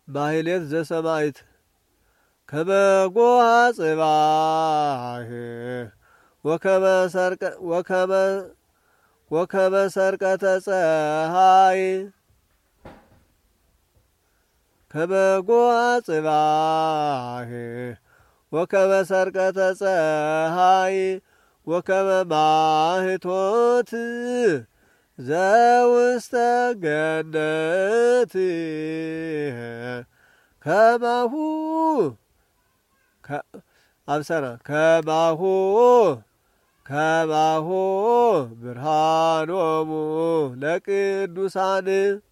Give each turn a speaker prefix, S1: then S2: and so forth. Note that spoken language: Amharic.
S1: ማህሌት ዘሰማይት ከበጎ ጽባህ ወከመ ሰርቀተ ፀሐይ ከበጎ ጽባህ ወከመ ሰርቀተ ፀሐይ ወከመ ማህቶት ዘውስተ ገነት ከማሁ አብሰራ ከማሁ ብርሃኖሙ ለቅዱሳን